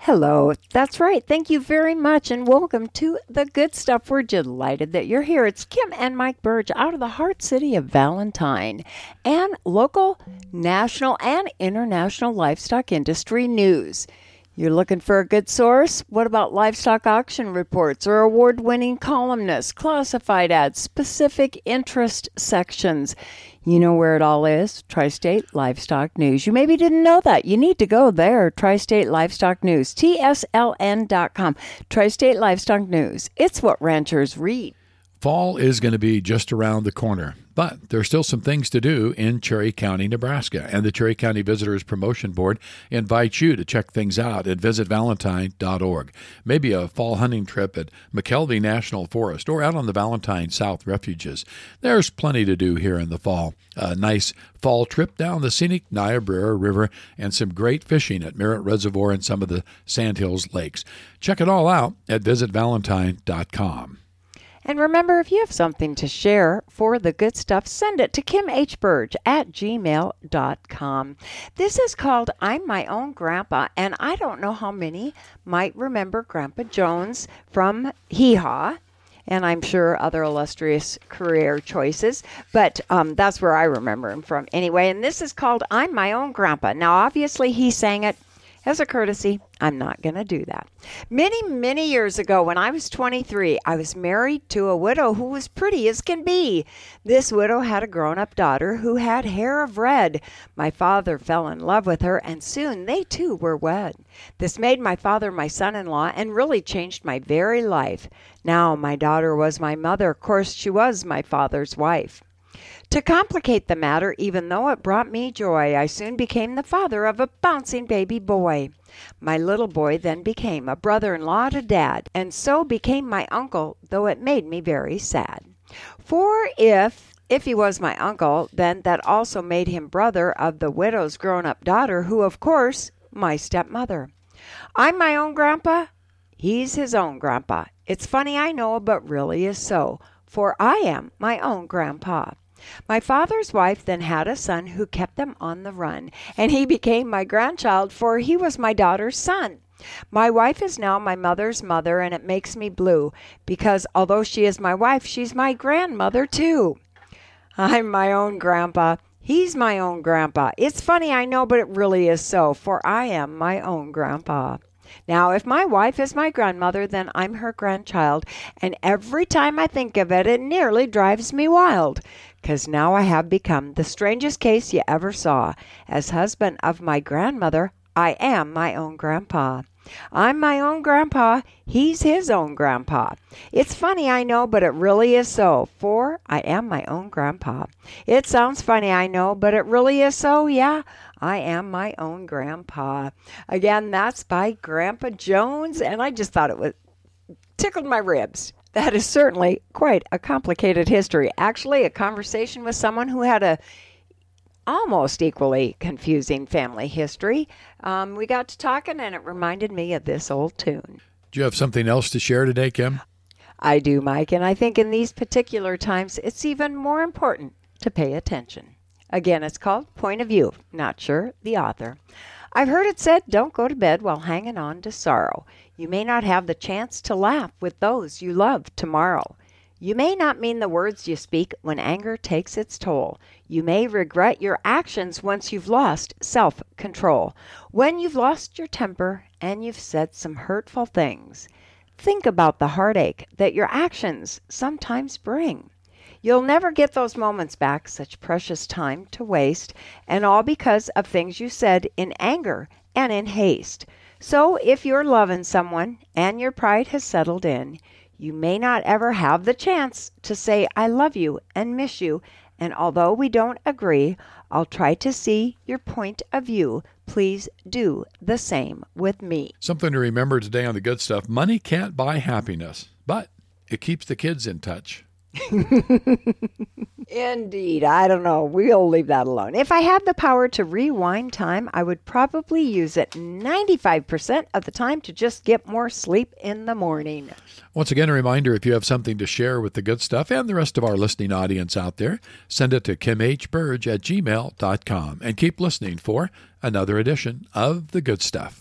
Hello, that's right. Thank you very much and welcome to The Good Stuff. We're delighted that you're here. It's Kim and Mike Burge out of the heart city of Valentine and local, national, and international livestock industry news. You're looking for a good source? What about livestock auction reports or award-winning columnists, classified ads, specific interest sections? You know where it all is, Tri-State Livestock News. You maybe didn't know that. You need to go there, Tri-State Livestock News, TSLN.com. Tri-State Livestock News. It's what ranchers read. Fall is going to be just around the corner, but there's still some things to do in Cherry County, Nebraska, and the Cherry County Visitors Promotion Board invites you to check things out at visitvalentine.org. Maybe a fall hunting trip at McKelvey National Forest or out on the Valentine South Refuges. There's plenty to do here in the fall. A nice fall trip down the scenic Niobrara River and some great fishing at Merritt Reservoir and some of the Sandhills Lakes. Check it all out at visitvalentine.com. And remember, if you have something to share for the good stuff, send it to kimhburge@gmail.com. This is called I'm My Own Grandpa, and I don't know how many might remember Grandpa Jones from Hee Haw, and I'm sure other illustrious career choices, but that's where I remember him from anyway. And this is called I'm My Own Grandpa. Now, obviously, he sang it as a courtesy. I'm not going to do that. Many, many years ago, when I was 23, I was married to a widow who was pretty as can be. This widow had a grown-up daughter who had hair of red. My father fell in love with her, and soon they too were wed. This made my father my son-in-law and really changed my very life. Now my daughter was my mother. Of course, she was my father's wife. To complicate the matter, even though it brought me joy, I soon became the father of a bouncing baby boy. My little boy then became a brother-in-law to Dad, and so became my uncle, though it made me very sad. For if he was my uncle, then that also made him brother of the widow's grown-up daughter, who, of course, my stepmother. I'm my own grandpa. He's his own grandpa. It's funny, I know, but really is so, for I am my own grandpa. My father's wife then had a son who kept them on the run, and he became my grandchild, for he was my daughter's son. My wife is now my mother's mother, and it makes me blue, because although she is my wife, she's my grandmother too. I'm my own grandpa. He's my own grandpa. It's funny, I know, but it really is so, for I am my own grandpa. Now, if my wife is my grandmother, then I'm her grandchild, and every time I think of it, it nearly drives me wild, 'cause now I have become the strangest case you ever saw. As husband of my grandmother, I am my own grandpa. I'm my own grandpa. He's his own grandpa. It's funny, I know, but it really is so, for I am my own grandpa. It sounds funny, I know, but it really is so, yeah. I am my own grandpa. Again, that's by Grandpa Jones, and I just thought it tickled my ribs. That is certainly quite a complicated history. Actually, a conversation with someone who had a almost equally confusing family history. We got to talking, and it reminded me of this old tune. Do you have something else to share today, Kim? I do, Mike, and I think in these particular times, it's even more important to pay attention. Again, it's called Point of View. Not sure the author. I've heard it said, don't go to bed while hanging on to sorrow. You may not have the chance to laugh with those you love tomorrow. You may not mean the words you speak when anger takes its toll. You may regret your actions once you've lost self-control. When you've lost your temper and you've said some hurtful things, think about the heartache that your actions sometimes bring. You'll never get those moments back, such precious time to waste, and all because of things you said in anger and in haste. So if you're loving someone and your pride has settled in, you may not ever have the chance to say, I love you and miss you, and although we don't agree, I'll try to see your point of view. Please do the same with me. Something to remember today on The Good Stuff. Money can't buy happiness, but it keeps the kids in touch. Indeed. I don't know. We'll leave that alone. If I had the power to rewind time, I would probably use it 95% of the time to just get more sleep in the morning. Once again, a reminder, if you have something to share with The Good Stuff and the rest of our listening audience out there, send it to kimhburge@gmail.com and keep listening for another edition of The Good Stuff.